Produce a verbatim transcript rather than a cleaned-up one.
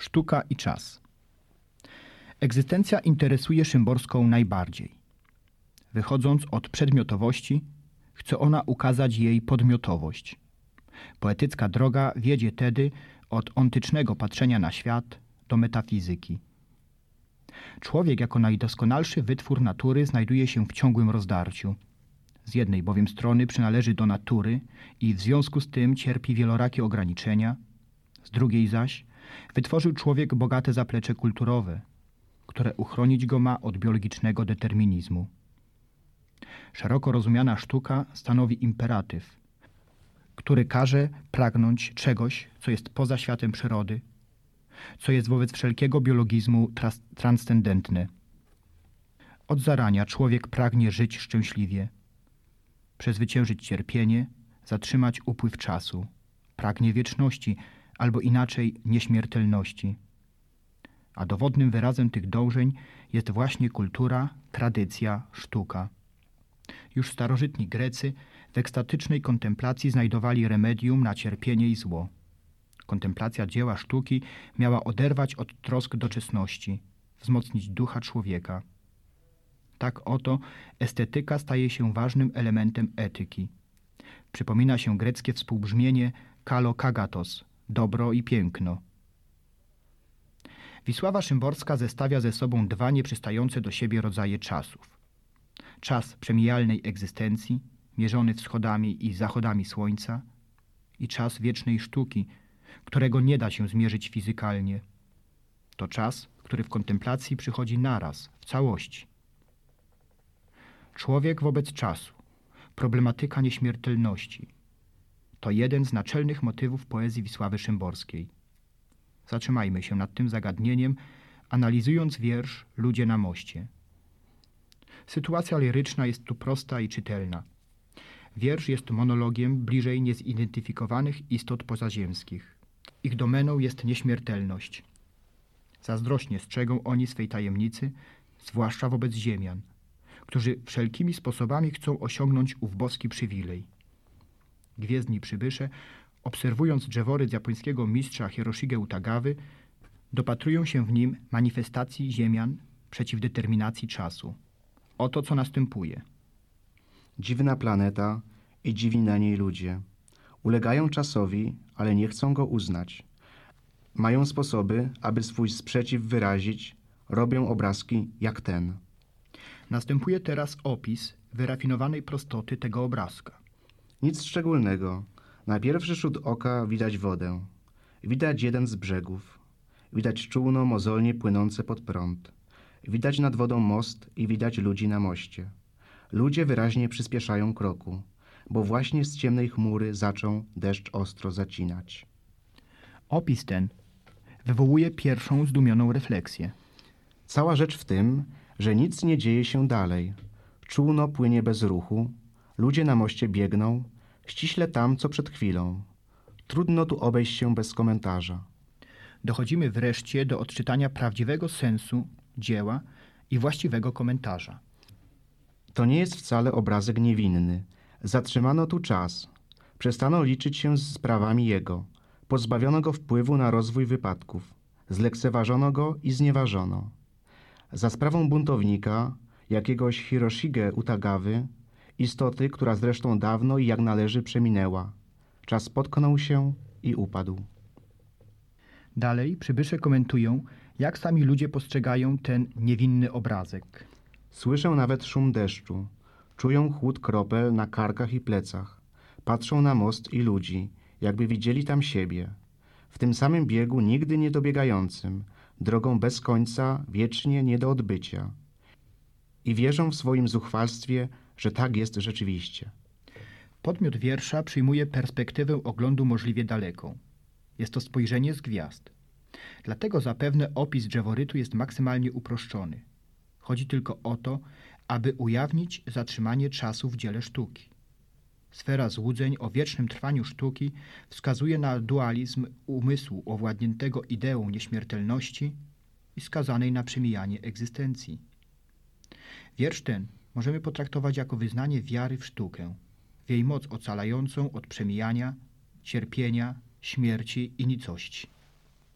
Sztuka i czas. Egzystencja interesuje Szymborską najbardziej. Wychodząc od przedmiotowości, chce ona ukazać jej podmiotowość. Poetycka droga wiedzie tedy od ontycznego patrzenia na świat do metafizyki. Człowiek jako najdoskonalszy wytwór natury znajduje się w ciągłym rozdarciu. Z jednej bowiem strony przynależy do natury i w związku z tym cierpi wielorakie ograniczenia, z drugiej zaś wytworzył człowiek bogate zaplecze kulturowe, które uchronić go ma od biologicznego determinizmu. Szeroko rozumiana sztuka stanowi imperatyw, który każe pragnąć czegoś, co jest poza światem przyrody, co jest wobec wszelkiego biologizmu tras- transcendentne. Od zarania człowiek pragnie żyć szczęśliwie, przezwyciężyć cierpienie, zatrzymać upływ czasu, pragnie wieczności, albo inaczej nieśmiertelności. A dowodnym wyrazem tych dążeń jest właśnie kultura, tradycja, sztuka. Już starożytni Grecy w ekstatycznej kontemplacji znajdowali remedium na cierpienie i zło. Kontemplacja dzieła sztuki miała oderwać od trosk doczesności, wzmocnić ducha człowieka. Tak oto estetyka staje się ważnym elementem etyki. Przypomina się greckie współbrzmienie kalo kagatos, dobro i piękno. Wisława Szymborska zestawia ze sobą dwa nieprzystające do siebie rodzaje czasów. Czas przemijalnej egzystencji, mierzony wschodami i zachodami słońca, i czas wiecznej sztuki, którego nie da się zmierzyć fizykalnie. To czas, który w kontemplacji przychodzi naraz, w całości. Człowiek wobec czasu, problematyka nieśmiertelności, to jeden z naczelnych motywów poezji Wisławy Szymborskiej. Zatrzymajmy się nad tym zagadnieniem, analizując wiersz Ludzie na moście. Sytuacja liryczna jest tu prosta i czytelna. Wiersz jest monologiem bliżej niezidentyfikowanych istot pozaziemskich. Ich domeną jest nieśmiertelność. Zazdrośnie strzegą oni swej tajemnicy, zwłaszcza wobec ziemian, którzy wszelkimi sposobami chcą osiągnąć ów boski przywilej. Gwiezdni przybysze, obserwując drzeworyd japońskiego mistrza Hiroshige Utagawy, dopatrują się w nim manifestacji ziemian przeciw determinacji czasu. Oto co następuje. Dziwna planeta i dziwni na niej ludzie. Ulegają czasowi, ale nie chcą go uznać. Mają sposoby, aby swój sprzeciw wyrazić, robią obrazki jak ten. Następuje teraz opis wyrafinowanej prostoty tego obrazka. Nic szczególnego. Na pierwszy rzut oka widać wodę. Widać jeden z brzegów. Widać czółno mozolnie płynące pod prąd. Widać nad wodą most i widać ludzi na moście. Ludzie wyraźnie przyspieszają kroku, bo właśnie z ciemnej chmury zaczął deszcz ostro zacinać. Opis ten wywołuje pierwszą zdumioną refleksję. Cała rzecz w tym, że nic nie dzieje się dalej. Czółno płynie bez ruchu, ludzie na moście biegną, ściśle tam, co przed chwilą. Trudno tu obejść się bez komentarza. Dochodzimy wreszcie do odczytania prawdziwego sensu dzieła i właściwego komentarza. To nie jest wcale obrazek niewinny. Zatrzymano tu czas. Przestano liczyć się z sprawami jego. Pozbawiono go wpływu na rozwój wypadków. Zlekceważono go i znieważono. Za sprawą buntownika, jakiegoś Hiroshige Utagawy, istoty, która zresztą dawno i jak należy przeminęła. Czas potknął się i upadł. Dalej przybysze komentują, jak sami ludzie postrzegają ten niewinny obrazek. Słyszę nawet szum deszczu. Czują chłód kropel na karkach i plecach. Patrzą na most i ludzi, jakby widzieli tam siebie. W tym samym biegu nigdy nie dobiegającym, drogą bez końca, wiecznie nie do odbycia. I wierzą w swoim zuchwalstwie, że tak jest rzeczywiście. Podmiot wiersza przyjmuje perspektywę oglądu możliwie daleką. Jest to spojrzenie z gwiazd. Dlatego zapewne opis drzeworytu jest maksymalnie uproszczony. Chodzi tylko o to, aby ujawnić zatrzymanie czasu w dziele sztuki. Sfera złudzeń o wiecznym trwaniu sztuki wskazuje na dualizm umysłu owładniętego ideą nieśmiertelności i skazanej na przemijanie egzystencji. Wiersz ten możemy potraktować jako wyznanie wiary w sztukę, w jej moc ocalającą od przemijania, cierpienia, śmierci i nicości.